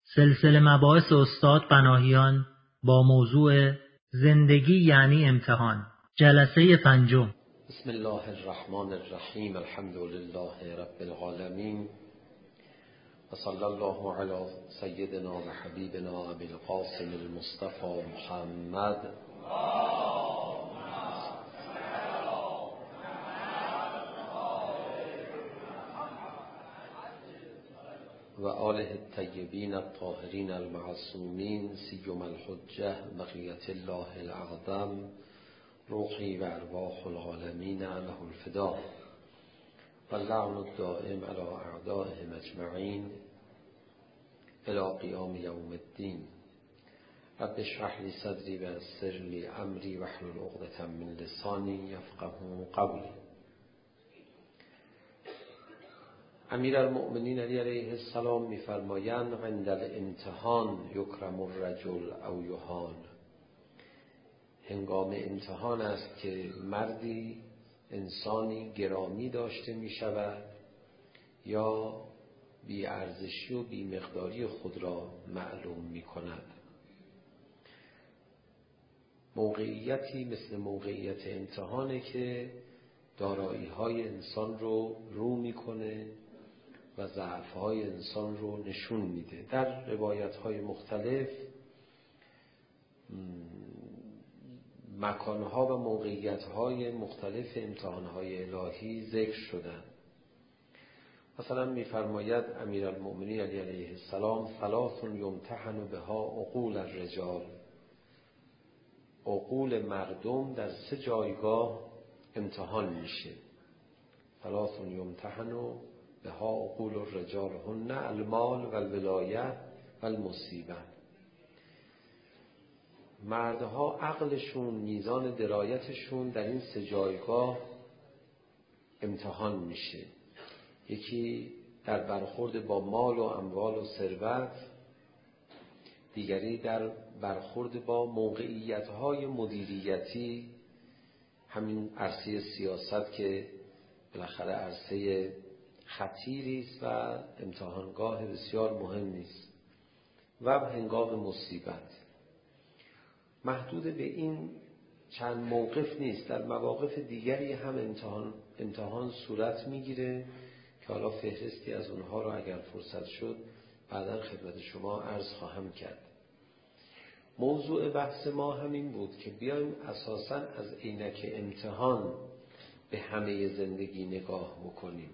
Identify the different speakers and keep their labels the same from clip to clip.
Speaker 1: سلسله مباحث استاد پناهیان با موضوع زندگی یعنی امتحان، جلسه 5.
Speaker 2: بسم الله الرحمن الرحیم. الحمد لله رب العالمین و صلی الله علی سیدنا و حبیبنا ابی القاسم المصطفى محمد و آله الطیبین الطاهرین المعصومین سیما الحجة بقیة الله الاعظم روحی و ارواح العالمین له الفدا و اللعن الدائم علی اعدائهم اجمعین الی قیام یوم الدین. رب اشرح لی صدری و یسر لی امری واحلل عقدة من لسانی یفقهوا قولی. امیرالمؤمنین علی علیه السلام می‌فرمایند عند الامتحان یکرم الرجل او یهان. هنگام امتحان است که مردی، انسانی گرامی داشته می شود یا بی ارزشی و بی مقداری خود را معلوم می کند. موقعیتی مثل موقعیت امتحانه که دارایی های انسان رو میکنه و ضعف های انسان رو نشون میده. در روایت های مختلف مکانها و موقعیت‌های مختلف امتحان‌های الهی ذکر شدند. مثلا می‌فرماید امیرالمؤمنین علی علیه السلام ثلاث یمتحن بها عقول الرجال. عقول مردم در 3 جایگاه امتحان میشه. ثلاث یمتحن بها عقول الرجال هن المال و الولایه و المصیبه. مردها عقلشون، میزان درایتشون در این 3 جایگاه امتحان میشه. یکی در برخورد با مال و اموال و ثروت، دیگری در برخورد با موقعیت‌های مدیریتی، همین عرصه سیاست که بالاخره عرصه خطیری است و امتحانگاه بسیار مهمی است، و هنگام مصیبت. محدود به این چند موقف نیست، در مواقف دیگری هم امتحان صورت میگیره که حالا فهرستی از اونها رو اگر فرصت شد بعداً خدمت شما عرض خواهم کرد. موضوع بحث ما همین بود که بیایم اساساً از عینک امتحان به همه زندگی نگاه بکنیم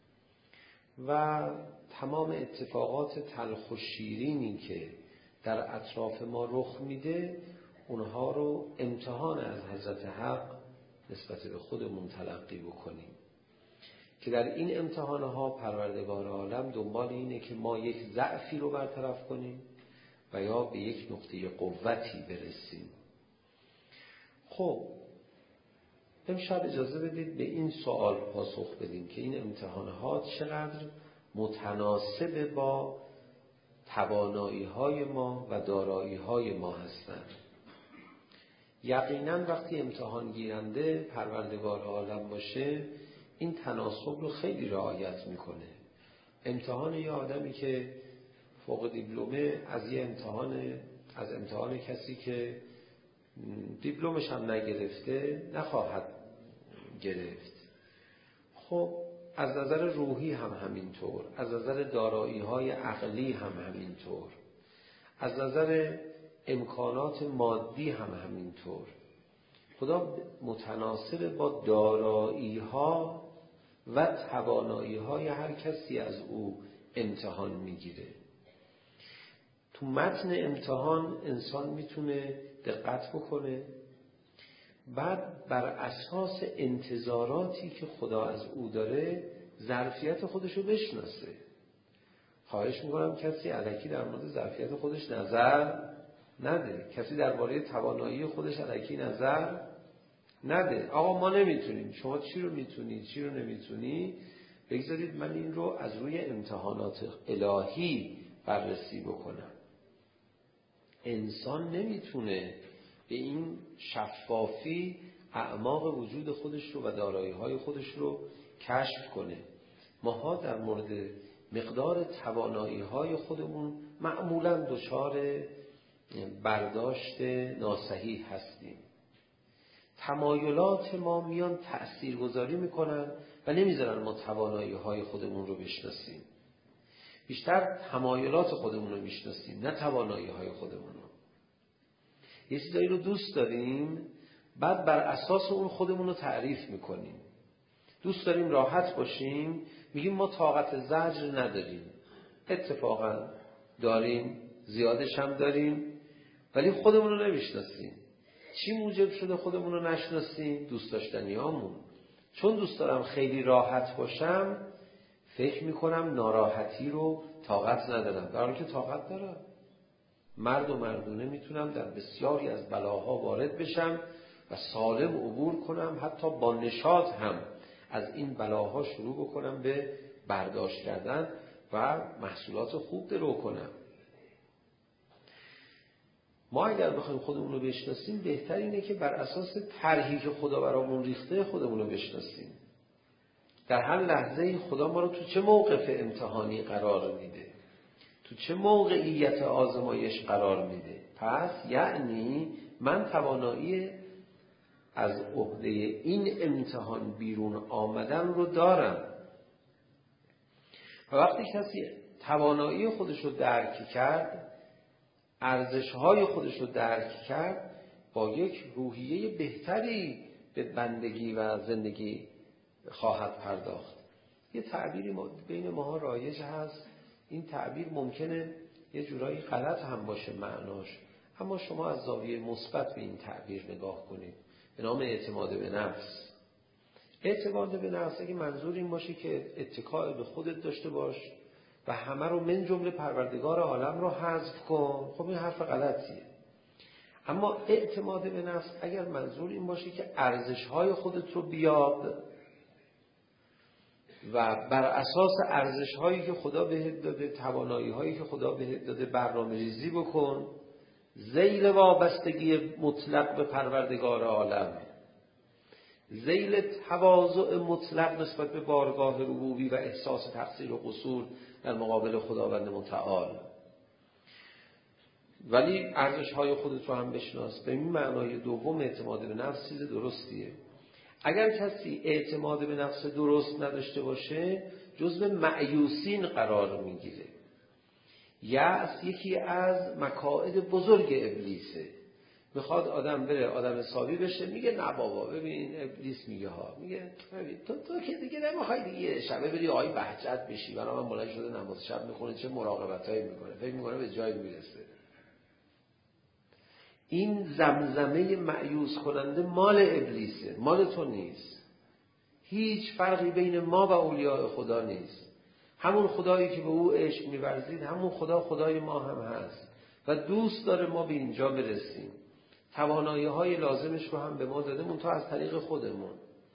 Speaker 2: و تمام اتفاقات تلخ و شیرینی که در اطراف ما رخ میده اونها رو امتحان از حضرت حق نسبت به خودمون تلقی بکنیم که در این امتحانها پروردگار عالم دنبال اینه که ما یک ضعفی رو برطرف کنیم و یا به یک نقطه قوتی برسیم. خب امشب اجازه بدید به این سوال پاسخ بدیم که این امتحانات چقدر متناسب با توانایی‌های ما و دارایی‌های ما هستند. یقیناً وقتی امتحان گیرنده پروردگار عالم باشه این تناسب رو خیلی رعایت میکنه. امتحان یه آدمی که فوق دیپلمه از امتحان کسی که دیپلمش هم نگرفته نخواهد گرفت. خب از نظر روحی هم همینطور، از نظر دارایی‌های عقلی هم همینطور، از نظر امکانات مادی هم همینطور. خدا متناسب با دارایی‌ها و توانایی‌های هر کسی از او امتحان میگیره. تو متن امتحان انسان میتونه دقت بکنه، بعد بر اساس انتظاراتی که خدا از او داره ظرفیت خودشو بشناسه. خواهش میکنم کسی الکی در مورد ظرفیت خودش نظر نده، کسی درباره توانایی خودش الکی نظر نده. آقا ما نمیتونیم، شما چی رو میتونید چی رو نمیتونی، بگذارید من این رو از روی امتحانات الهی بررسی بکنم. انسان نمیتونه به این شفافی اعماق وجود خودش رو و دارایی‌های خودش رو کشف کنه. ماها در مورد مقدار توانایی‌های خودمون معمولاً دچار برداشت ناصحیح هستیم. تمایلات ما میان تأثیرگذاری میکنن و نمیذارن ما توانایی‌های خودمون رو بشناسیم. بیشتر تمایلات خودمون رو میشناسیم، نه توانایی‌های خودمون رو. یه چیزایی رو دوست داریم، بعد بر اساس اون خودمون رو تعریف میکنیم. دوست داریم راحت باشیم، میگیم ما طاقت زجر نداریم. اتفاقا داریم، زیادش هم داریم، ولی خودمون رو نمیشناسیم. چی موجب شده خودمون رو نشناسیم؟ دوست داشتنیامون. چون دوست دارم خیلی راحت باشم، فکر میکنم ناراحتی رو طاقت ندارم، در حالی که طاقت دارم. مرد و مردونه میتونم در بسیاری از بلاها وارد بشم و سالم عبور کنم، حتی با نشاط هم از این بلاها شروع بکنم به برداشت کردن و محصولات خوب درو کنم. ما اگر بخوایم خودمون رو بشناسیم، بهتر اینه که بر اساس طرحی که خدا برامون ریخته خودمون رو بشناسیم. در هر لحظه خدا ما رو تو چه موقف امتحانی قرار میده، تو چه موقعیت آزمایش قرار میده. پس یعنی من توانایی از عهده این امتحان بیرون آمدن رو دارم. و وقتی کسی توانایی خودش رو درک کرد، ارزش‌های خودش رو درک کرد، با یک روحیه بهتری به بندگی و زندگی خواهد پرداخت. یه تعبیری بین ماها رایج هست، این تعبیر ممکنه یه جورایی غلط هم باشه معناش، اما شما از زاویه مثبت به این تعبیر نگاه کنید، به نام اعتماد به نفس. اعتماد به نفس اگه منظور این باشه که اتکاء به خودت داشته باش و همه رو من جمله پروردگار عالم رو حذف کن، خب این حرف غلطیه. اما اعتماد به نفس اگر منظور این باشه که ارزش‌های خودت رو بیاب و بر اساس ارزش‌هایی که خدا بهت داده، توانایی‌هایی که خدا بهت داده برنامه‌ریزی بکن، ذیل وابستگی مطلق به پروردگار عالم، ذیل تواضع مطلق نسبت به بارگاه ربوبی و احساس تقصیر و قصور در مقابل خداوند متعال. ولی ارزش‌های خودت رو هم بشناس. به این معنای دوم اعتماد به نفس چیز درستیه. اگر کسی اعتماد به نفس درست نداشته باشه، جزو مایوسین قرار میگیره. یأس یکی از مکائد بزرگ ابلیسه. میخواد آدم بره آدم حسابی بشه، میگه نه بابا ببین ابلیس میگه ها، میگه ببین تو که دیگه نمیخوای دیگه شبه بری آی بهجت بشی، برای من بلند شده نماز شب میخونه، چه مراقبتایی میکنه، فکر میکنه به جای میرسه. این زمزمه مایوس کننده مال ابلیسه، مال تو نیست. هیچ فرقی بین ما و اولیاء خدا نیست. همون خدایی که به او عشق می‌ورزید، همون خدا خدای ما هم هست و دوست داره ما به اینجا برسیم. توانایی‌های لازمش رو هم به ما داده، منتها از طریق خودمون.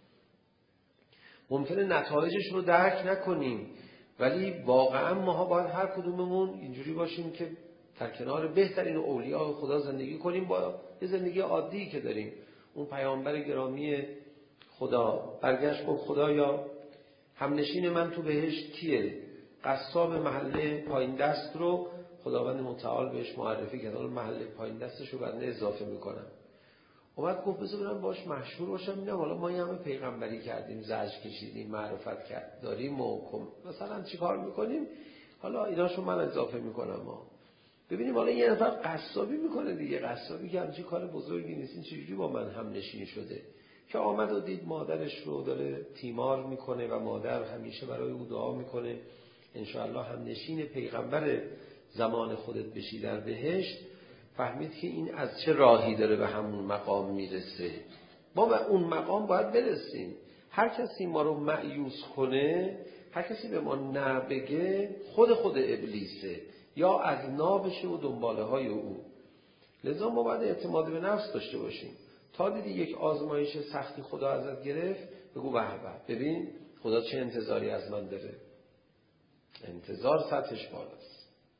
Speaker 2: ممکنه نتایجش رو درک نکنیم، ولی واقعا ما باید هر کدوممون اینجوری باشیم که در کنار بهترین اولیاء خدا زندگی کنیم، با یه زندگی عادی که داریم. اون پیامبر گرامی خدا برگشت گفت خدایا همنشین من تو بهشت کیه؟ قصاب محله پایین دست رو خداوند متعال بهش معرفی کرد، اون محله پایین دستش رو بنده اضافه میکنم. اومد گفت بذار برم باش مشهور باشم، ببینم حالا ما همه پیغمبری کردیم، زجر کشیدیم، معرفت کرد داریم و مثلا چی کار میکنیم، حالا ایناشو من اضافه میکنم. ما ببینیم حالا یه نفر قصابی میکنه دیگه، قصابی که همچین کار بزرگی نیست، این چجوری با من هم نشین شده که آمد و دید مادرش رو داره تیمار میکنه و مادر همیشه برای او دعا میکنه انشاءالله هم نشین پیغمبر زمان خودت بشی در بهشت. فهمید که این از چه راهی داره به همون مقام میرسه. ما به اون مقام باید برسیم. هر کسی ما رو مایوس کنه، هر کسی به ما نه بگه، خود ابلیسه یا از نابشه و دنباله های او. لذا ما باید اعتماد به نفس داشته باشیم. تا دیدی یک آزمایش سختی خدا ازت گرفت، بگو به به، ببین خدا چه انتظاری از من داره. انتظار سطحش بالاست.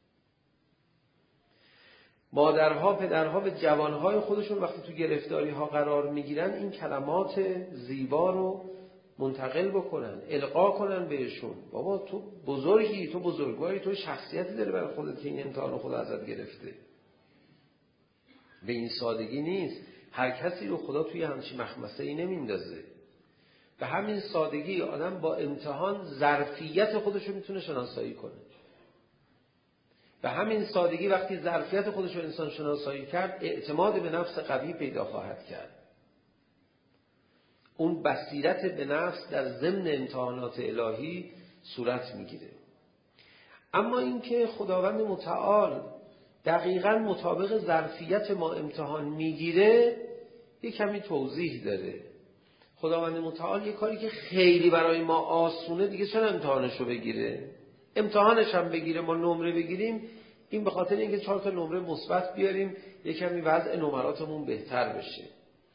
Speaker 2: مادرها پدرها به جوانهای خودشون وقتی تو گرفتاری ها قرار میگیرن، این کلمات زیبا رو منتقل بکنن، القا کنن بهشون. بابا تو بزرگی، تو بزرگواری، تو شخصیتی داره برای خودت که این امتحان خدا ازت گرفته. به این سادگی نیست. هر کسی رو خدا توی همچین مخمسه‌ای نمیندازه. به همین سادگی آدم با امتحان ظرفیت خودش رو میتونه شناسایی کنه. به همین سادگی وقتی ظرفیت خودش رو انسان شناسایی کرد، اعتماد به نفس قوی پیدا خواهد کرد. اون بصیرت به نفس در ضمن امتحانات الهی صورت میگیره. اما اینکه خداوند متعال دقیقاً مطابق ظرفیت ما امتحان میگیره یه کمی توضیح داره. خداوند متعال یه کاری که خیلی برای ما آسونه دیگه چرا امتحانشو بگیره؟ امتحانش هم بگیره ما نمره بگیریم، این به خاطر اینکه 4 تا نمره مثبت بیاریم یه کمی وضع نمراتمون بهتر بشه.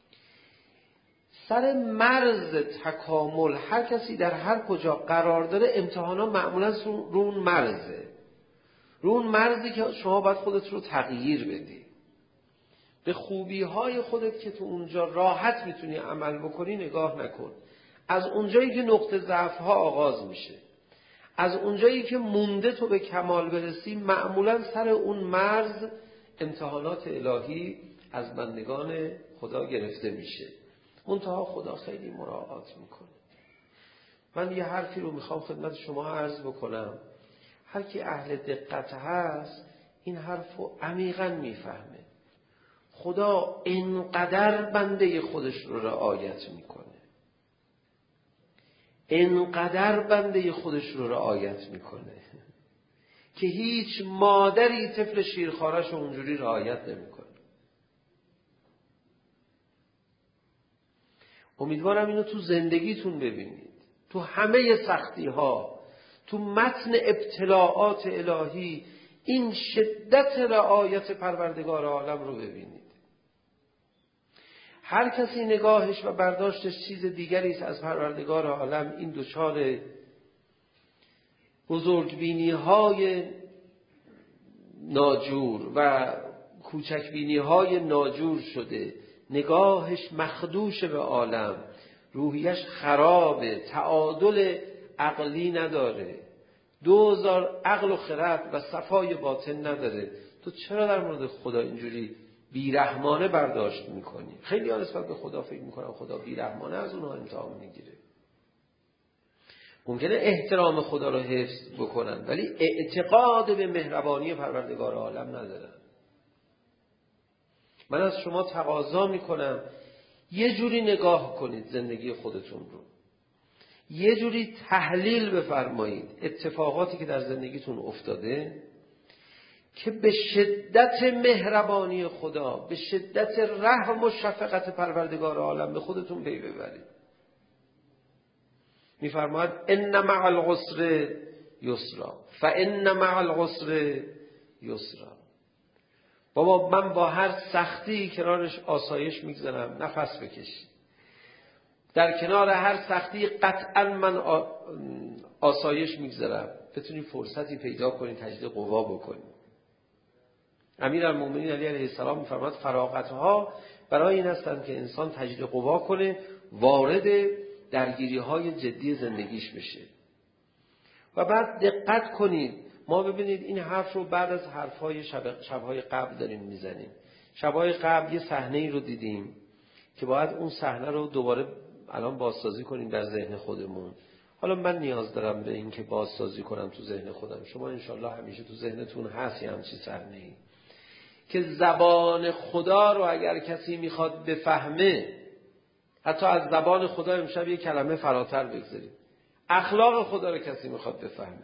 Speaker 2: سر مرز تکامل هر کسی در هر کجا قرار داره امتحانا معمولا رو اون مرزه، رو اون مرزی که شما باید خودت رو تغییر بدی. به خوبی‌های خودت که تو اونجا راحت میتونی عمل بکنی نگاه نکن. از اونجایی که نقطه ضعف‌ها آغاز میشه، از اونجایی که مونده تو به کمال برسی، معمولا سر اون مرز امتحانات الهی از بندگان خدا گرفته میشه. منتها خدا خیلی مراعات میکنه. من یه حرفی رو میخوام خدمت شما عرض بکنم. هر کی اهل دقت هست این حرف رو عمیقاً میفهمه. خدا اینقدر بنده خودش رو رعایت میکنه، اینقدر بنده خودش رو رعایت میکنه که هیچ مادری طفل شیرخوارش رو اونجوری رعایت نمیکنه. امیدوارم اینو تو زندگیتون ببینید، تو همه سختی ها، تو متن ابتلاعات الهی این شدت رعایت پروردگار عالم رو ببینید. هر کسی نگاهش و برداشتش چیز دیگری است از پروردگار عالم، این دچار بزرگبینی های ناجور و کوچکبینی های ناجور شده، نگاهش مخدوش به عالم، روحیش خرابه، تعادل عقلی نداره، 2000 عقل و خرد و صفای باطن نداره. تو چرا در مورد خدا اینجوری بیرحمانه برداشت میکنی؟ خیلی ها نسبت به خدا فکر میکنن خدا بیرحمانه از اونها امتحان میگیره. ممکنه احترام خدا رو حفظ بکنن ولی اعتقاد به مهربانی پروردگار عالم ندارن. من از شما تقاضا میکنم یه جوری نگاه کنید زندگی خودتون رو، یه جوری تحلیل بفرمایید اتفاقاتی که در زندگیتون افتاده که به شدت مهربانی خدا، به شدت رحم و شفقت پروردگار عالم به خودتون پی ببرید. میفرماید ان مع العسر یسرا فان مع العسر یسرا. بابا من با هر سختی کنارش آسایش میگذارم، نفس بکش. در کنار هر سختی قطعا من آسایش میگذارم. بتونی فرصتی پیدا کنی تجدید قوا بکنی. امیرالمومنین علی علیه السلام میفرماید فراغت‌ها برای این هستند که انسان تجدید قوا کنه، وارد درگیری‌های جدی زندگیش بشه. و بعد دقت کنید، ما ببینید این حرف رو بعد از حرف‌های شب‌های قبل داریم میزنیم. شب‌های قبل یه صحنه‌ای رو دیدیم که باید اون صحنه رو دوباره الان بازسازی کنیم در ذهن خودمون. حالا من نیاز دارم به این که بازسازی کنم تو ذهن خودم. شما انشالله همیشه تو ذهنتون هست یه همچین صحنه‌ای که زبان خدا رو اگر کسی میخواد بفهمه، حتی از زبان خدا امشب یه کلمه فراتر بگذاریم، اخلاق خدا رو کسی میخواد بفهمه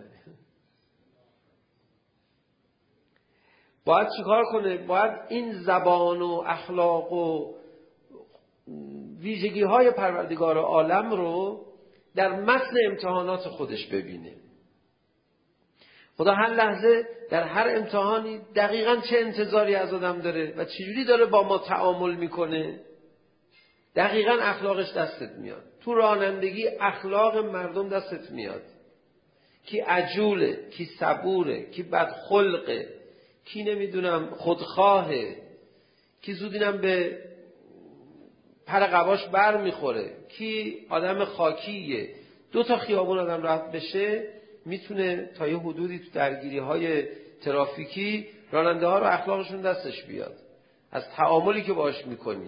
Speaker 2: باید چیکار کنه؟ باید این زبان و اخلاق و ویژگی های پروردگار عالم رو در متن امتحانات خودش ببینه. خدا هر لحظه در هر امتحانی دقیقاً چه انتظاری از آدم داره و چجوری داره با ما تعامل میکنه. دقیقاً اخلاقش دستت میاد. تو رانندگی اخلاق مردم دستت میاد. کی عجوله، کی صبوره، کی بدخلقه، کی نمیدونم خودخواهه، کی زودینم به پر قباش بر میخوره، کی آدم خاکیه. 2 تا خیابون آدم رفت بشه میتونه تا یه حدودی تو درگیری های ترافیکی راننده ها رو اخلاقشون دستش بیاد از تعاملی که باش میکنی.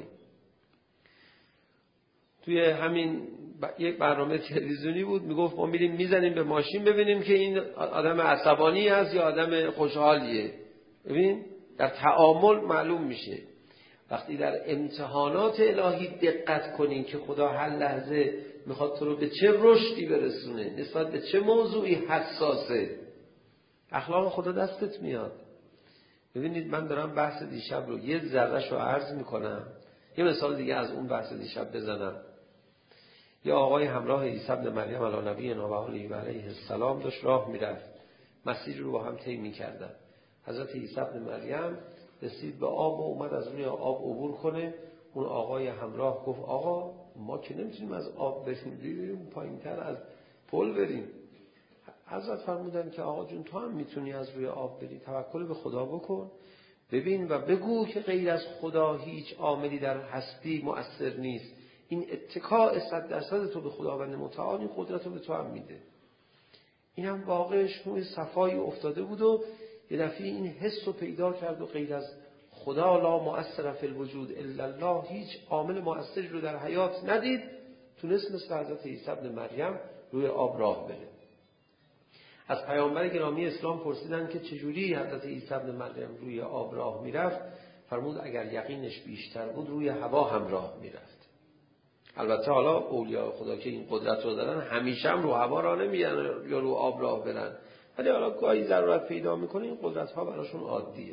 Speaker 2: توی همین یک برنامه تلویزیونی بود میگفت ما میریم میزنیم به ماشین ببینیم که این آدم عصبانی است یا آدم خوشحالیه. ببین در تعامل معلوم میشه. وقتی در امتحانات الهی دقت کنین که خدا هر لحظه میخواد تو رو به چه رشدی برسونه، نسبت به چه موضوعی حساسه، اخلاق خدا دستت میاد. ببینید من دارم بحث دیشب رو یه ذره‌شو عرض میکنم، یه مثال دیگه از اون بحث دیشب بزنم. یه آقای همراه عیسی ابن مریم علی نبینا و علیه السلام داشت راه میرفت، مسیر رو با هم طی میکردن. حضرت عیسی ابن مریم رسید به آب و اومد از روی آب عبور کنه. اون آقای همراه گفت آقا ما که نمیتونیم از آب بریم پایینتر از پل بریم. حضرت فرمودن که آقا جون تو هم میتونی از روی آب بری، توکل به خدا بکن، ببین و بگو که غیر از خدا هیچ عاملی در هستی مؤثر نیست. این اتکاء 100% تو به خداوند متعال این قدرت رو به تو هم میده. این هم واقعش روی صفایی افتاده بود و یه دفعه این حس رو پیدا کرد و غیر از خدا لا مؤثر فی الوجود الا الله، هیچ عامل مؤثری رو در حیات ندید، تونست مثل حضرت عیسی ابن مریم روی آب راه بره. از پیامبر گرامی اسلام پرسیدن که چجوری حضرت عیسی ابن مریم روی آب راه میرفت. فرمود اگر یقینش بیشتر بود روی هوا هم راه میرفت. البته حالا اولیاء خدا که این قدرت رو دارن همیشه هم رو هوا راه نمیرن یا رو آب راه برن، ولی حالا گاهی ضرورت پیدا میکنه این قدرت ها براشون عادیه.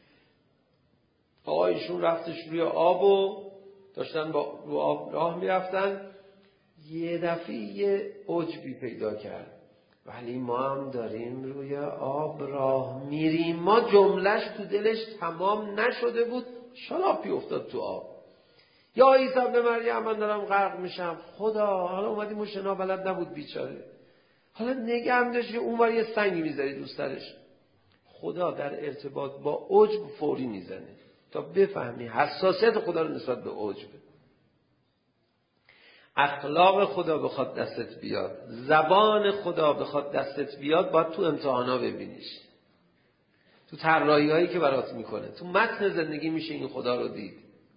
Speaker 2: آقایشون رفتش روی آب و داشتن رو آب راه میرفتن، یه دفعه یه عجبی پیدا کرد. ولی ما هم داریم روی آب راه میریم. ما جملش تو دلش تمام نشده بود، شلاپی افتاد تو آب. یا عیسی ابن مریم من دارم غرق میشم، خدا حالا اومدیم و شنا بلد نبود بیچاره، حالا نگم داشت اونور یه سنگی میذاری دوست درش. خدا در ارتباط با عجب فوری میزنه تا بفهمی حساسیت خدا رو نسبت به عجب. اخلاق خدا بخواد دستت بیاد، زبان خدا بخواد دستت بیاد، باید تو امتحانا ببینیش، تو طراحی هایی که برات میکنه، تو متن زندگی میشه این خدا رو دید.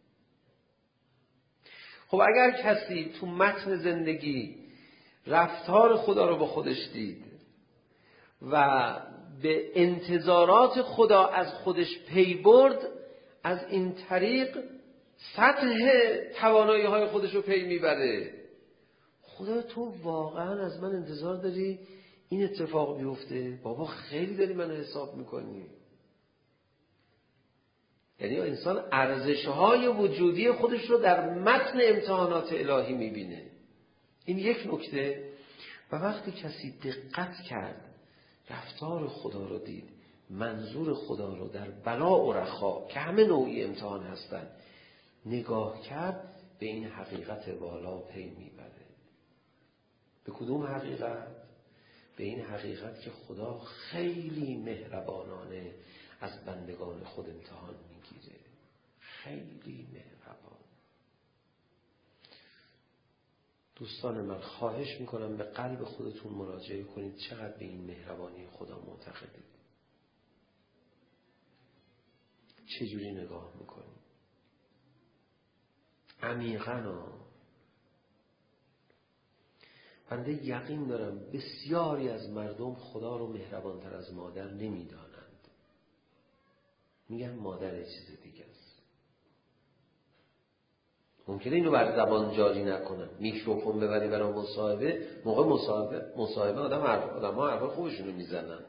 Speaker 2: خب اگر کسی تو متن زندگی رفتار خدا رو با خودش دید و به انتظارات خدا از خودش پی برد، از این طریق سطح توانایی های خودش رو پی میبره. خدا تو واقعا از من انتظار داری این اتفاق بیفته؟ بابا خیلی داری منو حساب میکنی. یعنی انسان ارزش‌های وجودی خودش رو در متن امتحانات الهی میبینه. این یک نکته. و وقتی کسی دقت کرد، رفتار خدا رو دید، منظور خدا رو در بلا و رخا که همه نوعی امتحان هستن نگاه کرد، به این حقیقت والا پی میبره. به کدوم حقیقت؟ به این حقیقت که خدا خیلی مهربانانه از بندگان خود امتحان میگیره، خیلی مهربان. دوستان من خواهش میکنم به قلب خودتون مراجعه کنید چقدر به این مهربانی خدا معتقدید، چجوری نگاه میکنید. عمیقاً بنده یقین دارم بسیاری از مردم خدا رو مهربانتر از مادر نمیدانند. میگن مادر یه چیز دیگه است. ممکنه اینو بر زبان جاری نکنن، میکروفون ببری برای مصاحبه، موقع مصاحبه آدم ها حرف خوبشون رو میزنن.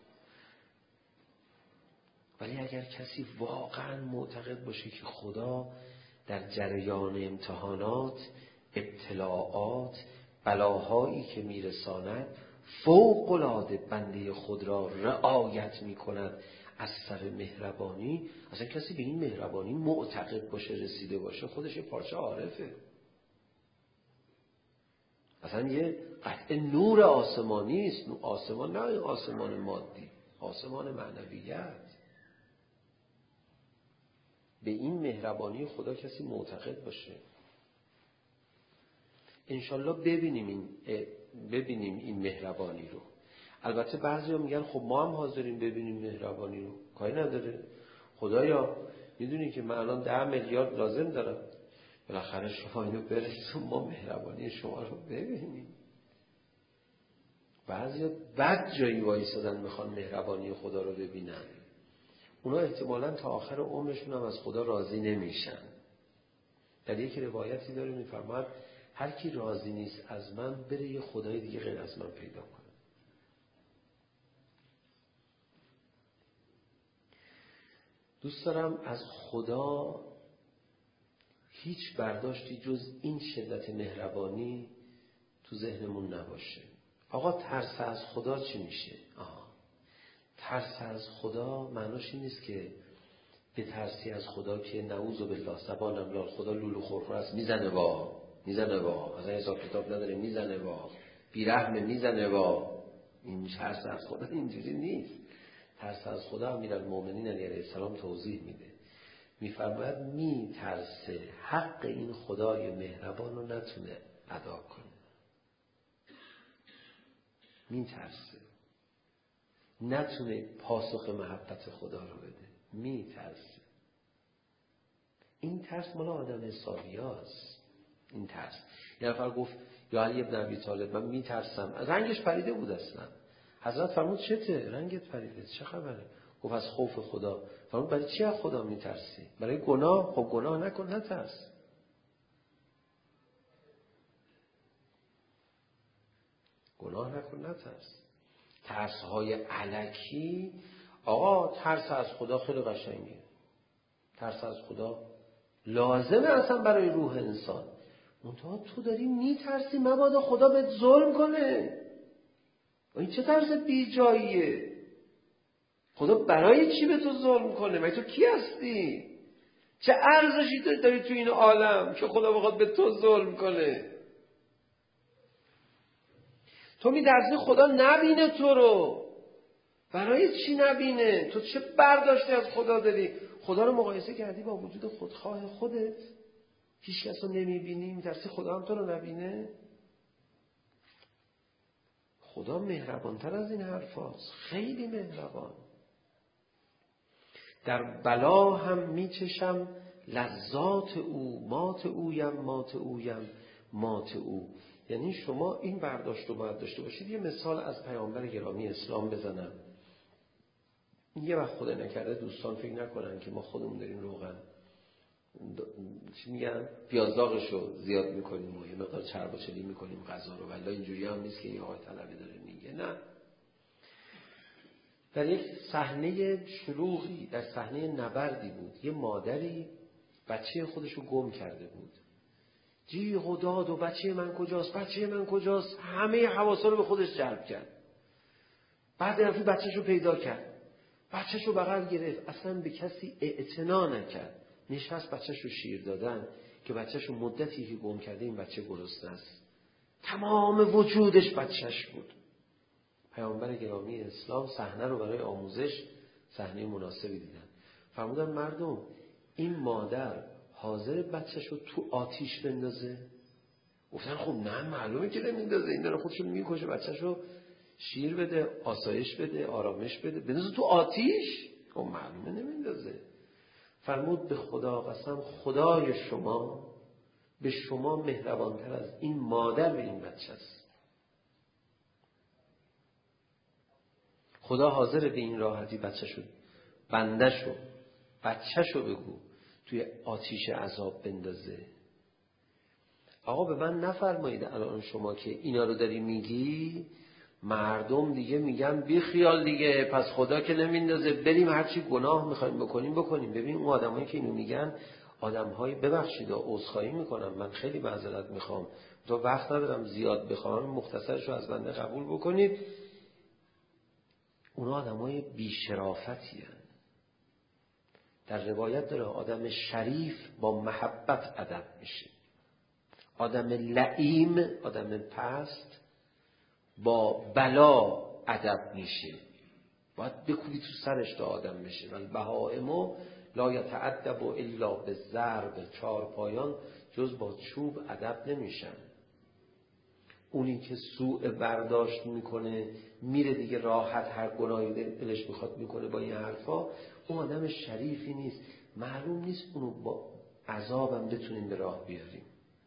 Speaker 2: ولی اگر کسی واقعا معتقد باشه که خدا در جریان امتحانات، ابتلاعات، بلاهایی که میرساند فوق‌العاده بنده خود را رعایت میکند از سر مهربانی، اصلا کسی به این مهربانی معتقد باشه، رسیده باشه، خودش یه پارچه عارفه. اصلا یه قطع نور آسمانی است. آسمان نه آسمان مادی، آسمان معنویت. به این مهربانی خدا کسی معتقد باشه، انشالله ببینیم این مهربانی رو. البته بعضیا میگن خب ما هم حاضریم ببینیم مهربانی رو، کاری نداره. خدایا میدونی که من الان 10 میلیارد لازم دارم، بالاخره شما اینو برسون ما مهربانی شما رو ببینیم. بعضیا بد جایی وایسادن میخوان مهربانی خدا رو ببینن، اونا احتمالاً تا آخر عمرشون هم از خدا راضی نمیشن. در یک روایتی داره میفرماد هر کی راضی نیست از من بره یه خدای دیگه غیر از من پیدا کنه. دوست دارم از خدا هیچ برداشتی جز این شدت مهربانی تو ذهنمون نباشه. آقا ترس از خدا چی میشه؟ ترس از خدا معناش این نیست که به ترسی از خدا که نعوذ بالله زبانم لال خدا لولو خورخور است، میزنه با از این حساب کتاب نداره، میزنه با بیرحمه، میزنه با. این ترس از خدا اینجوری نیست. ترس از خدا امیرالمومنین علیه السلام توضیح میده، میفرماید میترسه حق این خدای مهربان رو نتونه ادا کنه، میترسه نتونه پاسخ محبت خدا رو بده، میترسه. این ترس مال آدم حسابیاست. این ترس یه نفر گفت یا علی ابن ابی طالب من میترسم، رنگش پریده بود اصلا. حضرت فرمود چته؟ رنگت پریده، چه خبره؟ گفت از خوف خدا. فرمود برای چی از خدا میترسی؟ برای گناه؟ خب گناه نکن، نترس. گناه نکن، نترس. ترس های الکی، آقا ترس از خدا خیلی قشنگه. ترس از خدا لازمه اصلا برای روح انسان. منتها تو داری میترسی مبادا خدا بهت ظلم کنه. این چه ترس بی جاییه؟ خدا برای چی به تو ظلم کنه؟ مگه تو کی هستی؟ چه ارزشی داری تو این عالم که خدا بخواد به تو ظلم کنه؟ تو میترسی خدا نبینه تو رو. برای چی نبینه؟ تو چه برداشتی از خدا داری؟ خدا رو مقایسه کردی با وجود خودخواه خودت؟ هیچ کس رو نمیبینی، میترسی خدا هم تو رو نبینه؟ خدا مهربانتر از این حرف هاست، خیلی مهربان. در بلا هم میچشم لذات او، مات اویم مات اویم مات او. یعنی شما این برداشت رو باید داشته باشید. یه مثال از پیامبر گرامی اسلام بزنم. یه وقت خدا نکرده دوستان فکر نکنن که ما خودمون داریم روغن چی میگن پیازداغش رو زیاد میکنیم و یه مقدار چرب و چلی میکنیم غذا رو، ولی اینجوری هم نیست که یه آقای طلبه داره میگه. نه، در یک صحنه شلوغی، در صحنه نبردی بود، یه مادری بچه خودش رو گم کرده بود. جیغ و داد و بچه من کجاست، بچه من کجاست، همه حواسا رو به خودش جلب کرد. بعد رفت بچه‌ش رو پیدا کرد، بچه‌ش رو بغل گرفت، اصلا به کسی اعتنا نکرد، نشست بچه‌ش رو شیر دادن که بچه‌ش رو مدتی که گم کرده این بچه گرسنه است. تمام وجودش بچه‌ش بود. پیامبر گرامی اسلام صحنه رو برای آموزش صحنه مناسبی دیدن. فرمودن مردم این مادر حاضر بچه‌ش رو تو آتیش بندازه؟ گفتن خب نه، معلومه که نمیندازه، این داره خودش رو میکشه، بچه‌ش رو شیر بده، آسایش بده، آرامش بده، بندازه تو آتیش؟ خب معلومه نمیندازه. فرمود به خدا قسم خدای شما به شما مهربانتر از این مادر به این بچه است. خدا حاضر به این راحتی بچه‌شو بچه‌شو بگو توی آتیش عذاب بندازه. آقا به من نفرمایید الان شما که اینا رو داری میگی مردم دیگه میگن بی خیال دیگه، پس خدا که نمیندازه، بریم هرچی گناه میخوایم بکنیم. ببین اون آدمایی که اینو میگن آدم‌های، ببخشید عذرخواهی میکنم، من خیلی معذرت میخوام، تو وقت ندارم زیاد بخوام، مختصرش رو از بنده قبول بکنید. اونا آدمای بی شرافتی هستند. در روایت داره آدم شریف با محبت ادب میشه، آدم لئیم، آدم پست با بلا ادب میشه. باید بکوبی تو سرش تا آدم بشه. والبهائم لا یتأدب الا بالضرب. چهار پایان جز با چوب ادب نمیشن. اونی که سوء برداشت میکنه میره دیگه راحت هر گناهی دلش میخواد میکنه با این حرفا، اون آدم شریفی نیست. معلوم نیست اونو با عذابم بتونیم به راه بیاریم.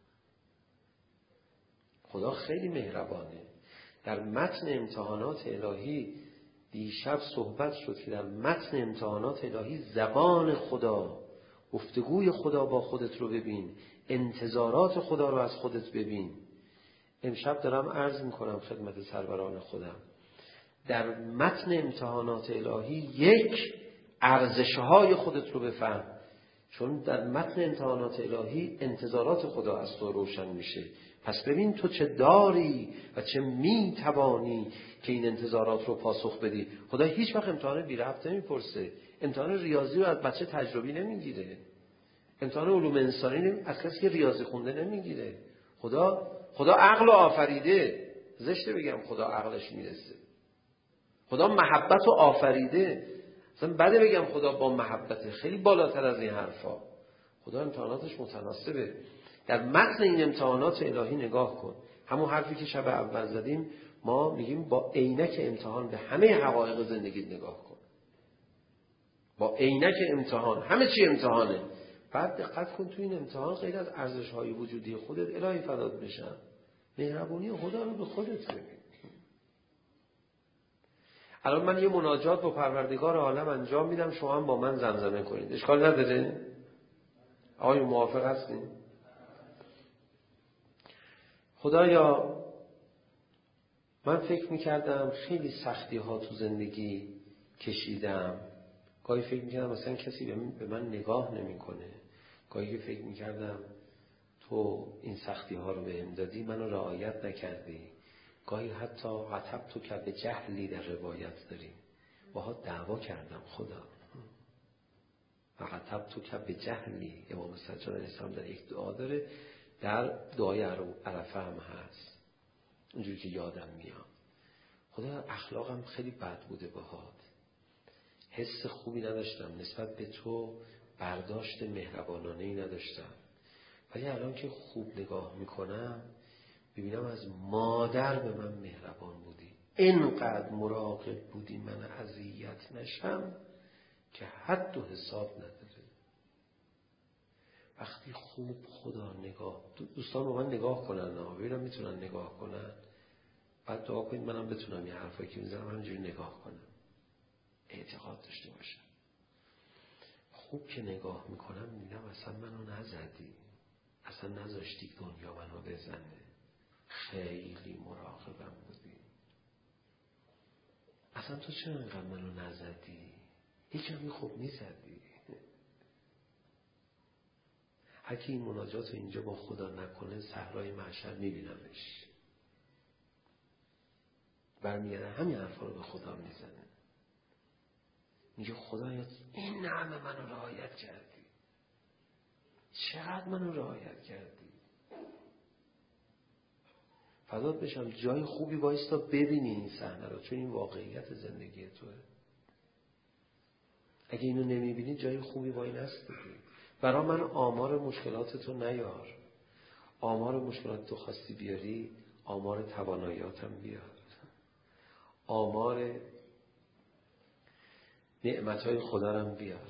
Speaker 2: خدا خیلی مهربانه. در متن امتحانات الهی دیشب صحبت شد که در متن امتحانات الهی زبان خدا، گفتگوی خدا با خودت رو ببین، انتظارات خدا رو از خودت ببین. امشب دارم عرض میکنم خدمت سروران خودم، در متن امتحانات الهی یک، ارزشهای خودت رو بفهم، چون در متن امتحانات الهی انتظارات خدا از تو روشن میشه. پس ببین تو چه داری و چه میتوانی که این انتظارات رو پاسخ بدی. خدا هیچ وقت امتحان بی ربط نمیپرسه. امتحان ریاضی رو از بچه تجربی نمیگیره. امتحان علوم انسانی از کسی که ریاضی خونده نمیگیره. خدا عقل آفریده. زشته بگم خدا عقلش میرسه. خدا محبت رو آفریده. مثلا بده بگم خدا با محبت، خیلی بالاتر از این حرفا. خدا امتحاناتش متناسبه. در متن این امتحانات الهی نگاه کن. همون حرفی که شب اول زدیم، ما میگیم با عینک امتحان به همه حقایق زندگیت نگاه کن. با عینک امتحان، همه چی امتحانه. بعد دقت کن تو این امتحان غیر از ارزش‌های وجودی خودت الهی فدات بشن، مهربونی خدا رو به خودت ببین. الان من یه مناجات با پروردگار عالم انجام میدم، شما هم با من زمزمه کنید، اشکال نداره؟ آقای موافق هستین؟ خدایا من فکر میکردم خیلی سختی ها تو زندگی کشیدم. گاهی فکر میکردم مثلا کسی به من نگاه نمیکنه. گاهی فکر میکردم تو این سختی ها رو بهم دادی، منو رعایت نکردی. گاهی حتی عتبت که به جهلی در روایت داریم، باها دعوا کردم خدا. و عتبت که به جهلی، امام سجاد علیه السلام در یک دعا داره، در دعای عرفه هم هست، اونجوری که یادم میاد. خدا اخلاقم خیلی بد بوده باهات، حس خوبی نداشتم نسبت به تو، برداشت مهربانانه‌ای نداشتم. ولی الان که خوب نگاه میکنم ببینم از مادر به من مهربان بودی، اینقدر مراقب بودی من اذیت نشم که حد و حساب نداره. وقتی خوب خدا نگاه، دوستان با من نگاه کنن، ببینم میتونن نگاه کنن، بعد دعا کنید منم بتونم یه حرفایی که میزنم همینجوری نگاه کنم، اعتقاد داشته باشم. خوب که نگاه میکنم میبینم اصلا منو نزدی، اصلا نذاشتی دنیا منو بزنه، خیلی مراقبم بودی. اصلا تو چرا اینقدر منو نزدی؟ یکمی خوب میزدی. هر کی این مناجات رو اینجا با خدا نکنه صحرای محشر میبینمش، برمیگرده همین حرفا رو به خدا میزنه، میگه خدایا این همه منو رعایت کردی، چقدر منو رعایت کردی. فدات بشم جای خوبی وایستا ببینی این صحنه رو، چون این واقعیت زندگی توه. اگه اینو نمیبینی جای خوبی وای نستدی. برای من آمار مشکلات تو نیار، آمار مشکلات تو خواستی بیاری، آمار تواناییاتم بیار، آمار نعمتهای خدا رم بیار.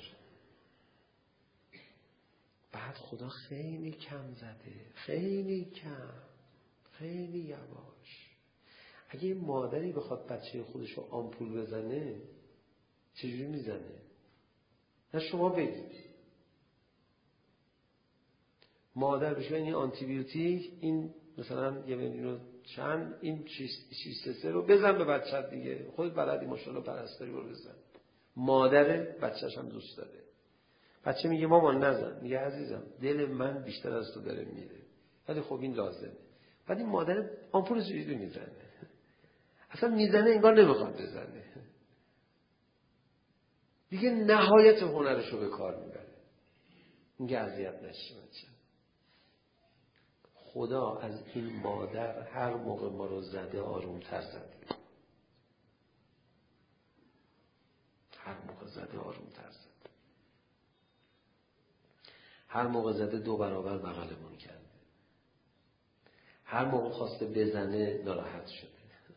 Speaker 2: بعد خدا خیلی کم زده، خیلی کم، خیلی یواش. اگه یه مادری بخواد بچه خودش رو آمپول بزنه چجوری میزنه؟ نه شما بگید مادر بشه این آنتی بیوتیک، این مثلا یه میلیون چند، این 633 رو بزن به بچت دیگه، خود بلدی ماشاءالله پرستاری رو بزن. مادر بچه‌ش هم دوست داره. بچه میگه مامان نزن، میگه عزیزم دل من بیشتر از تو داره میره، ولی خب این لازمه. بعد این مادر آمپول چجوری میزنه؟ اصلا میزنه انگار نمیخواد بزنه دیگه، نهایت هنرش رو به کار میبره. میگه اذیت نشی بچه. خدا از این مادر هر موقع ما رو زده آرومتر زده، هر موقع زده آرومتر زده، هر موقع زده 2 برابر بغلمون کرده، هر موقع خواسته بزنه ناراحت شده.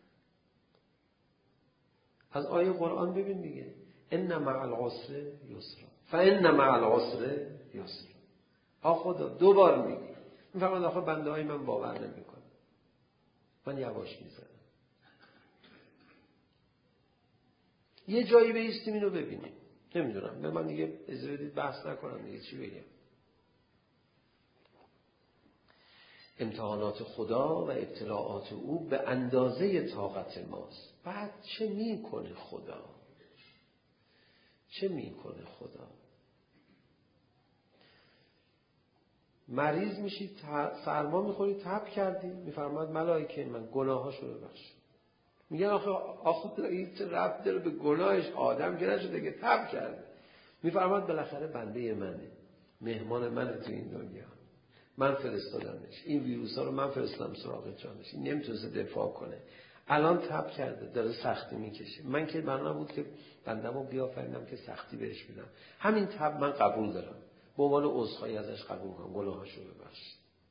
Speaker 2: از آیه قرآن ببین دیگه، ان مع العسر یسرا فان مع العسر یسرا. خدا دوبار میگی، میفرماد آخه بنده های من باور نمیکنه، من یواش میزنم. یه جایی بایستیم اینو ببینیم. نمیدونم، به من دیگه اجازه بدید بحث نکنم دیگه، چی بگم. امتحانات خدا و ابتلاعات او به اندازه طاقت ماست. بعد چه میکنه خدا؟ چه میکنه خدا؟ مریض میشید، سرما میخورید، تب کردی، میفرماد ملائکه من گناهاشو ببخش. میگن آخه این چه ربط داره به گناهش؟ آدم که نشده که تب کرده. میفرماد بالاخره بنده منه، مهمان منه تو این دنیا، من فرستادمش، این ویروس ها رو من فرستادم سراغ جانش، این نمیتونه دفاع کنه، الان تب کرده داره سختی میکشه. من که بنا نبود که بنده‌مو بیافرینم که سختی بهش بدم، همین تب من قبول دارم، به عنوان عذرخواهی ازش قبول کنم، گناهاشو ببخش.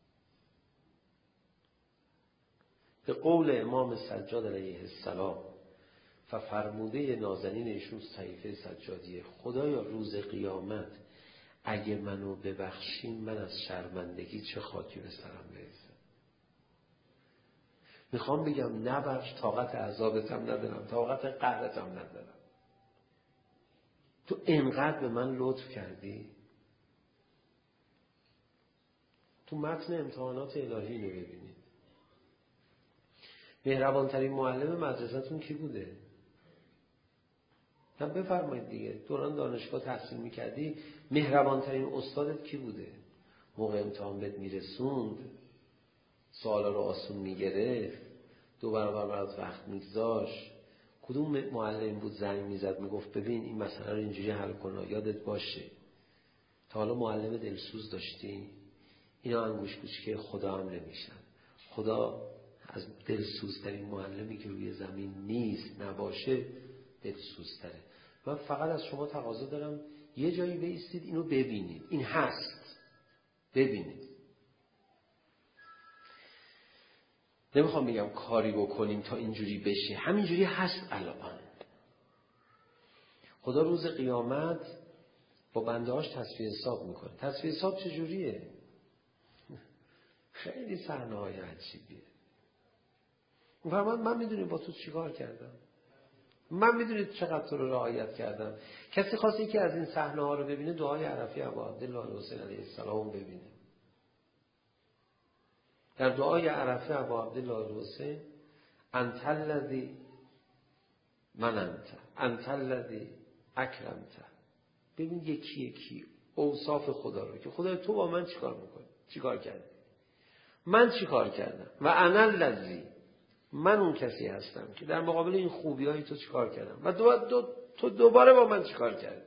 Speaker 2: به قول امام سجاد علیه السلام و فرموده نازنین ایشون صحیفه سجادیه، خدایا روز قیامت اگه منو ببخشین من از شرمندگی چه خاکی به سرم برسه. میخوام بگم نبخش، طاقت عذابتم ندارم، طاقت قهرتم ندارم. تو انقدر به من لطف کردی. تو متن امتحانات الهی اینو ببینید. مهربانترین معلم مدرسه‌تون کی بوده؟ هم بفرمایید دیگه، دوران دانشگاه تحصیل میکردی، مهربانترین استادت کی بوده؟ موقع امتحان بهت میرسوند، سوالا رو آسون میگرفت، 2 برابر برات وقت میگذاشت. کدوم معلم بود زنگ میزد میگفت ببین این مسئله رو اینجوری حل کن، یادت باشه؟ تا حالا معلم دلسوز داشتی؟ اینا انگوش کوچیک خدا هم نمیشن. خدا از دلسوزترین معلمی که روی زمین نیست نباشه دلسوزتره. من فقط از شما تقاضا دارم یه جایی بایستید اینو ببینید، این هست، ببینید. نمیخوام بگم کاری بکنیم تا اینجوری بشه، همینجوری هست الان. خدا روز قیامت با بندهاش تصفیه حساب میکنه. تصفیه حساب چجوریه؟ خیلی صحنه‌های عجیبیه. من میدونم با تو چیکار کردم، من میدونید چقدر تو رو رعایت کردم. کسی خواسته که از این صحنه ها رو ببینه دعای عرفی ابا عبدالله حسین علیه السلام ببینه. در دعای عرفی ابا عبدالله حسین انت الذی مننت انت الذی اکرمت. ببین یکی یکی اوصاف خدا رو که خدا تو با من چیکار میکنی، چیکار کردی، من چیکار کردم، و انا الذی، من اون کسی هستم که در مقابل این خوبی‌های تو چیکار کردم و تو دوباره با من چیکار کردی.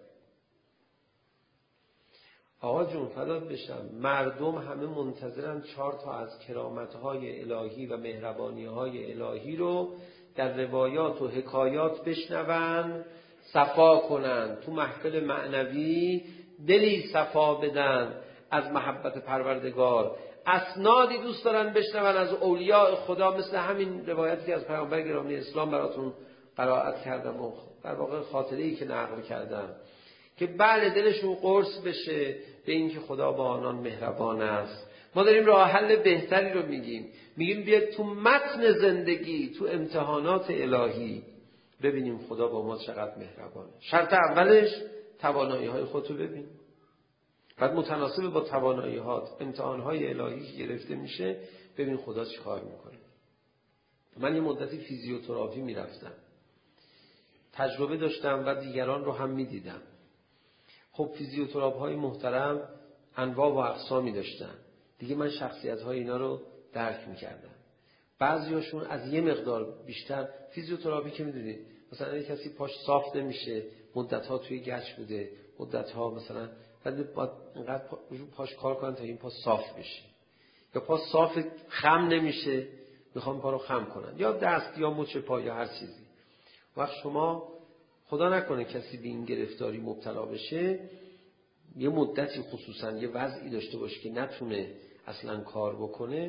Speaker 2: آقا جون فدات بشم، مردم همه منتظرن 4 تا از کرامت‌های الهی و مهربانی‌های الهی رو در روایات و حکایات بشنون، صفا کنن، تو محفل معنوی دلی صفا بدن از محبت پروردگار. اسنادی دوست دارن بشنون از اولیاء خدا، مثل همین روایتی که از پیامبر گرامی اسلام براتون قرائت کردم و در واقع خاطره‌ای که نقل کردم، که بله دلشون قرص بشه به این که خدا با آنان مهربان است. ما داریم راه حل بهتری رو میگیم بیاید تو متن زندگی، تو امتحانات الهی ببینیم خدا با ما چقدر مهربانه. شرط اولش توانایی‌های خودتو ببین، بعد متناسب با توانایی‌هات امتحان‌های الهی که گرفته میشه ببین خدا چی کار میکنه. من یه مدتی فیزیوتراپی میرفتم، تجربه داشتم و دیگران رو هم میدیدم. خب فیزیوتراپ‌های محترم انواع و اقسامی داشتن دیگه، من شخصیت‌های اینا رو درک میکردم. بعضیاشون از یه مقدار بیشتر فیزیوتراپی که میدونید مثلا یک کسی پاش صاف نمیشه، مدت‌ها توی گچ بوده، مدت‌ها مثلا بعد باید اینقدر پاش کار کنن تا این پا صاف بشه، یا پا صاف خم نمیشه میخوام پا رو خم کنن، یا دست یا مچ پا یا هر چیزی. وقت شما خدا نکنه کسی به این گرفتاری مبتلا بشه، یه مدتی خصوصا یه وضعی داشته باشه که نتونه اصلا کار بکنه،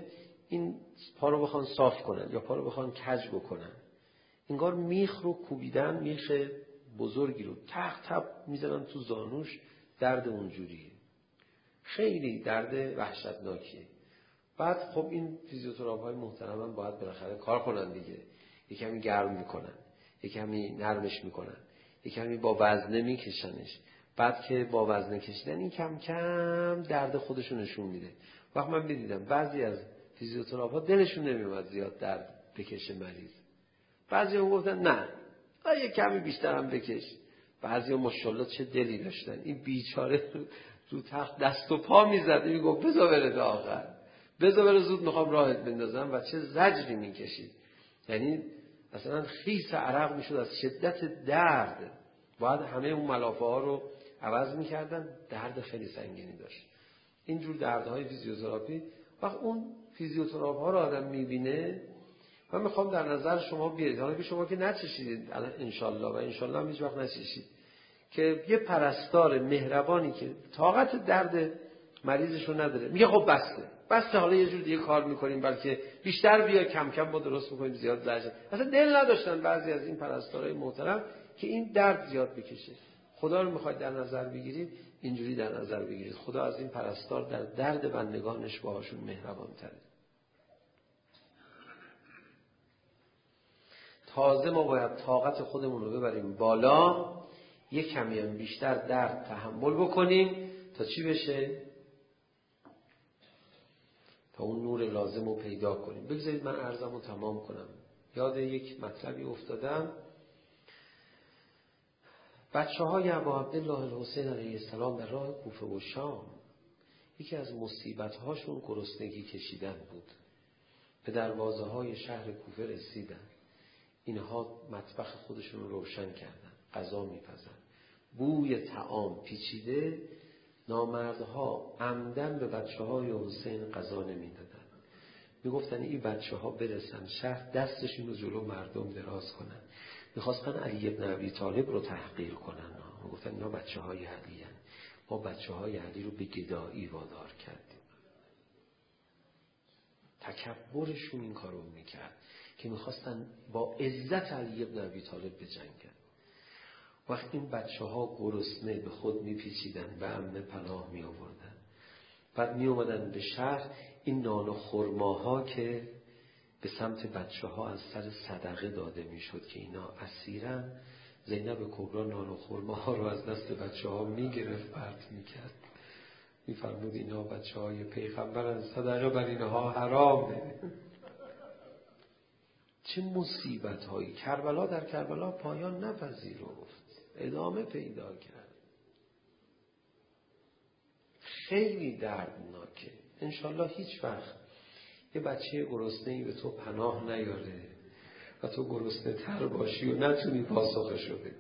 Speaker 2: این پا رو بخوان صاف کنن یا پا رو بخوان کج بکنن، انگار میخ رو کوبیدن، میخ بزرگی رو تق تق میزنن تو زانوش، درد اونجوریه، خیلی درد وحشتناکیه. بعد خب این فیزیوتراپ‌های محترم هم باید بالاخره کار کنن دیگه، یک کمی گرم میکنن، یک کمی نرمش میکنن، یک کمی با وزنه میکشنش. بعد که با وزنه کشیدن این کم کم درد خودشون نشون میده. وقت من دیدم بعضی از فیزیوتراپ‌ها دلشون نمیومد زیاد درد بکشه مریض، بعضی هم گفتن نه یک کمی بیشتر هم بکش. بعضی هم ماشاءالله چه دلی داشتن، این بیچاره رو تخت دست و پا میزد، میگفت بذار بره تا آخر، بذار بره، زود میخوام راحت بندازم، و چه زجری میکشید. یعنی مثلا خیس عرق میشد از شدت درد، باید همه اون ملافه ها رو عوض میکردن، درد خیلی سنگینی داشت. اینجور دردهای فیزیوتراپی وقت اون فیزیوتراپ ها رو آدم میبینه. من میخوام در نظر شما بیارید، حالا که شما که نچشیدید انشالله و انشالله هم هیچ وقت نچشید، که یه پرستار مهربانی که طاقت درد مریضشو نداره میگه خب بسته حالا یه جور دیگه کار میکنیم، بلکه بیشتر بیا، کم کم ما درست میکنیم، زیاد زجر. اصلا دل نداشتن بعضی از این پرستارای محترم که این درد زیاد بکشه. خدا رو میخواید در نظر بگیرید، اینجوری در نظر بگیرید، خدا از این پرستار در درد بندگانش باهاشون مهربان تره. تازه ما باید طاقت خودمون رو ببریم بالا، یک کمی هم بیشتر درد تحمل بکنیم تا چی بشه؟ تا اون نور لازم رو پیدا کنیم. بگذارید من عرضم رو تمام کنم. یاد یک مطلبی افتادم. بچه‌های ابا عبدالله الحسین علیه السلام در راه کوفه و شام، یکی از مصیبت‌هاشون گرسنگی کشیدن بود. به دروازه‌های شهر کوفه رسیدن. اینها مطبخ خودشون رو روشن کردن، غذا میپزن، بوی طعام پیچیده. نامردها عمدن به بچه‌های حسین غذا نمیدادن، میگفتن این بچه‌ها برسن شهر دستشون رو جلو مردم دراز کنن. میخواستن علی ابن ابی طالب رو تحقیر کنن. میگفتن اینا بچه‌های علی هن. ما بچه‌های علی رو به گدایی وادار کردیم. تکبرشون این کارو میکرد که میخواستن با عزت علی ابن ابی طالب بجنگن. وقتی این بچه‌ها گرسنه به خود میپیچیدن، به عمه پناه می آوردن. بعد می اومدن به شهر، این نان و خرماها که به سمت بچه‌ها از سر صدقه داده میشد که اینا اسیرن، زینب کبرا نان و خرماها رو از دست بچه‌ها میگرفت، پرت میکرد، میفرمود اینا بچه‌های پیغمبرن، صدقه بر اینها حرامه. چه مصیبت هایی. کربلا در کربلا پایان نپذیرفت، ادامه پیدا کرد. خیلی دردناکه. انشالله هیچ وقت یه بچه گرسنه‌ای به تو پناه نیاره و تو گرسنه تر باشی و نتونی پاسخشو بدی.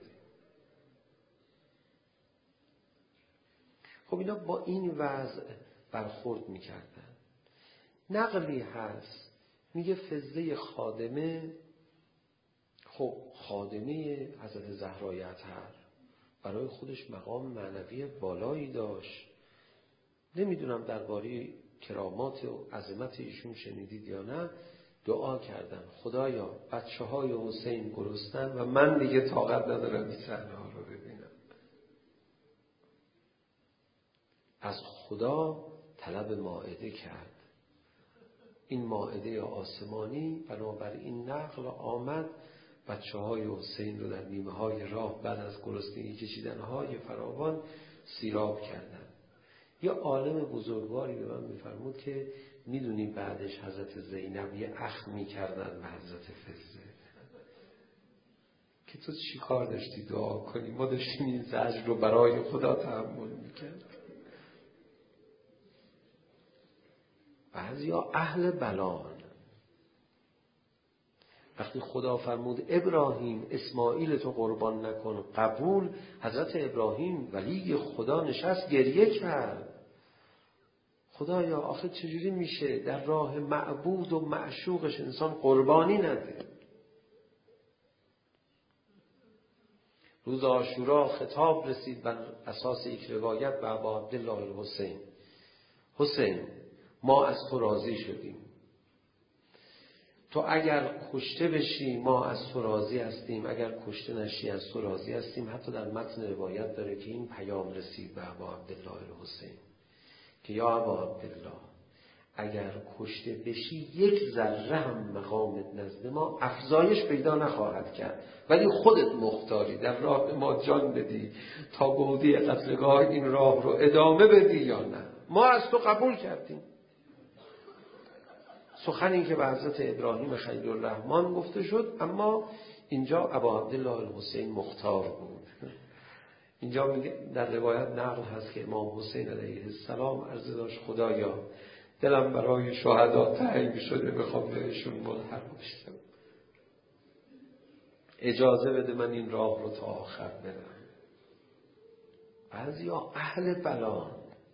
Speaker 2: خب اینا با این وضع برخورد میکردن. نقلی هست میگه فضه خادمه، خب خادمه حضرت زهرای اطهر برای خودش مقام معنوی بالایی داشت. نمیدونم درباره کرامات و عظمت ایشون شنیدید یا نه. دعا کردن خدایا بچه‌های حسین گرسنن و من دیگه طاقت ندارم این صحنه‌ها رو ببینم. از خدا طلب مائده کرد. این مائده آسمانی بنابراین نقل آمد، بچه‌های حسین رو در نیمه‌های راه بعد از گرسنگی کشیدن‌های فراوان سیراب کردند. یه عالم بزرگواری به من می‌فرمود که میدونی بعدش حضرت زینب یه اخ می‌کردن به حضرت فضه که تو چی کار داشتی دعا کنی، ما داشتیم این زجر رو برای خدا تحمل می‌کردیم. بعضیا اهل بلان. وقتی خدا فرمود ابراهیم اسماعیل تو قربان نکن قبول، حضرت ابراهیم ولی خدا نشست گریه کرد. خدایا آخه چجوری میشه در راه معبود و معشوقش انسان قربانی نده؟ روز عاشورا خطاب رسید بر اساس یک روایت به ابا عبدالله الحسین: حسین ما از تو راضی شدیم، تو اگر کشته بشی ما از تو راضی هستیم، اگر کشته نشی از تو راضی هستیم. حتی در متن روایت داره که این پیام رسید به ابا عبدالله الحسین که یا ابا عبدالله اگر کشته بشی یک ذره هم مقامت نزد ما افزایش پیدا نخواهد کرد، ولی خودت مختاری در راه ما جان بدی تا گودی قتلگاه این راه رو ادامه بدی یا نه. ما از تو قبول کردیم. سخنی که به حضرت ابراهیم خلیل الرحمن گفته شد، اما اینجا ابا عبدالله الحسین مختار بود. اینجا در روایت نقل هست که امام حسین علیه السلام عرض داشت خدایا دلم برای شهدا تنگ شده، بخوام بهشون ملحق بشم، اجازه بده من این راه رو تا آخر برم. بعضیا اهل بلان.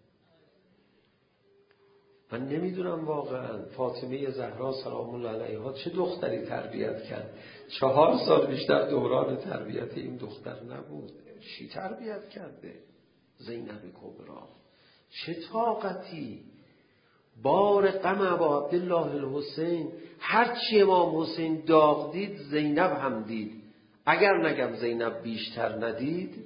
Speaker 2: من نمیدونم واقعا فاطمه زهرا سلام الله علیها چه دختری تربیت کرد. 4 سال بیشتر دوران تربیت این دختر نبود. چی تربیت کرده؟ زینب کبرا. چه طاقتی. بار غم ابا عبدالله الحسین، هرچی امام حسین داغ دید زینب هم دید. اگر نگم زینب بیشتر ندید،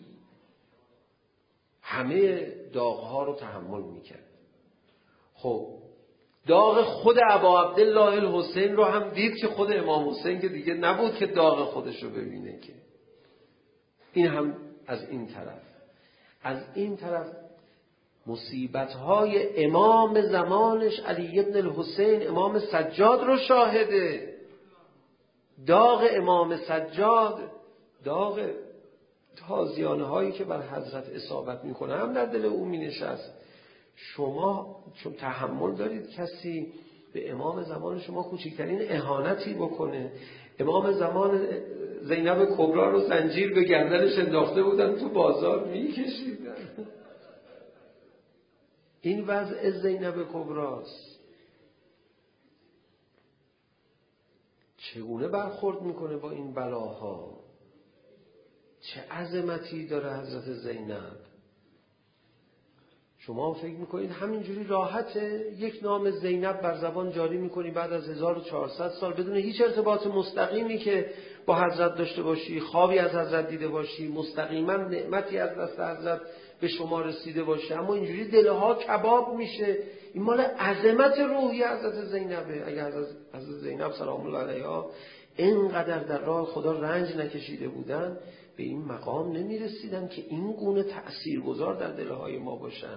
Speaker 2: همه داغها رو تحمل میکرد. خب داغ خود ابا عبدالله الحسین رو هم دید که خود امام حسین که دیگه نبود که داغ خودش رو ببینه که. این هم از این طرف. از این طرف مصیبت‌های امام زمانش علی ابن الحسین امام سجاد رو شاهده. داغ امام سجاد، داغ تازیانه هایی که بر حضرت اصابت میکنه هم در دل او می نشست. شما چون تحمل دارید کسی به امام زمان شما کوچکترین اهانتی بکنه؟ امام زمان زینب کبرا رو زنجیر به گردنش انداخته بودن، تو بازار میکشیدن. این وضع زینب کبراست. چگونه برخورد میکنه با این بلاها؟ چه عظمتی داره حضرت زینب. شما فکر میکنید همینجوری راحته یک نام زینب بر زبان جاری میکنی بعد از 1400 سال بدون هیچ ارتباط مستقیمی که با حضرت داشته باشی، خوابی از حضرت دیده باشی، مستقیما نعمتی از دست حضرت به شما رسیده باشه، اما اینجوری دلها کباب میشه. این مال عظمت روحی حضرت زینبه. اگر حضرت زینب سلام الله علیها اینقدر در راه خدا رنج نکشیده بودن، به این مقام نمی رسیدن که این گونه تأثیرگذار در دلهای ما باشن.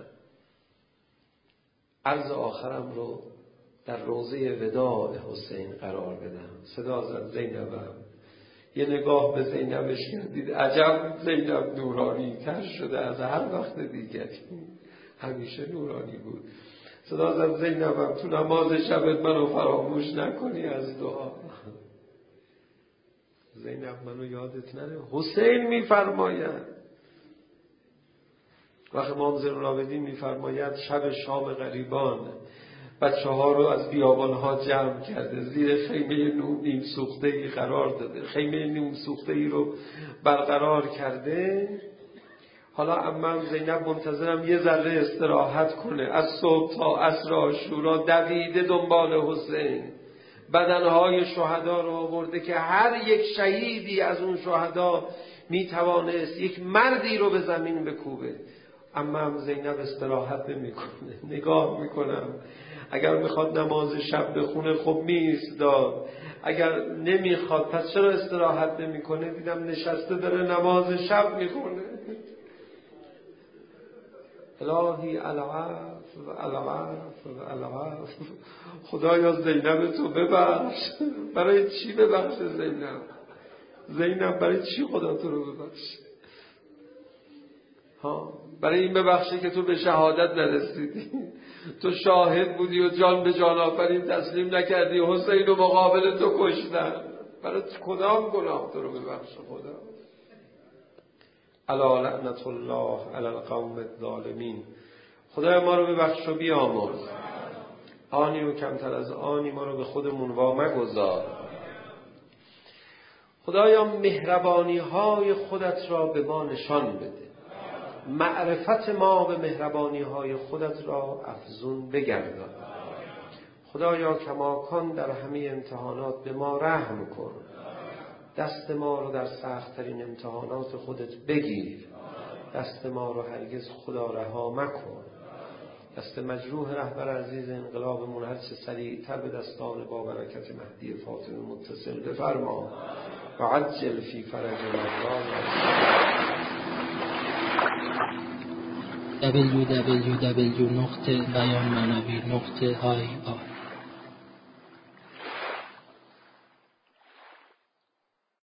Speaker 2: عرض آخرم رو در روضه وداع حسین قرار بدم. صدا زد زینبم. یه نگاه به زینبش کردید، عجب زینب نورانی تر شده از هر وقت دیگر، همیشه نورانی بود. صدا زد زینبم تو نماز شبت منو فراموش نکنی از دعا. زینب منو یادت نره. حسین میفرماید، وقت امام زین العابدین میفرماید شب شام غریبان بچه ها رو از بیابان ها جمع کرده، زیر خیمه نیم سوخته ای قرار داده، خیمه نیم سوخته ای رو برقرار کرده. حالا عمم زینب منتظرم یه ذره استراحت کنه. از صبح تا عصر عاشورا دویده دنبال حسین، بدنهای شهدا رو آورده که هر یک شهیدی از اون شهدا میتوانست یک مردی رو به زمین بکوبه. اما زینب استراحت نمیکنه. نگاه میکنم اگر میخواد نماز شب بخونه خب میایستاد، اگر نمیخواد پس چرا استراحت نمیکنه؟ دیدم نشسته داره نماز شب میخونه. الهی العفو و العفو و العفو. خدایا زینب تو ببخش. برای چی ببخش زینب؟ زینب برای چی خدا تو رو ببخش؟ برای این ببخشه که تو به شهادت نرسیدی، تو شاهد بودی و جان به جان آفرین تسلیم نکردی، حسین رو مقابل تو کشتن. برای کدام گناه تو رو ببخش خدا؟ الا لعنت الله علی القوم الظالمین. خدای ما رو ببخش و بیامرز. آنی و کمتر از آنی ما رو به خودمون وامگذار. خدایا مهربانی های خودت را به ما نشان بده. معرفت ما به مهربانی های خودت را افزون بگردان. خدایا کماکان در همه امتحانات به ما رحم کن. دست ما رو در سخت‌ترین امتحانات خودت بگیر. دست ما رو هرگز خدا رها مکن. دست مجروح رهبر عزیز انقلابمون هر چه سریعتر به دستان با برکت مهدی فاطمی متصل بفرما و عجل فی فرج مرضان.
Speaker 1: www.beyanmanavi.ir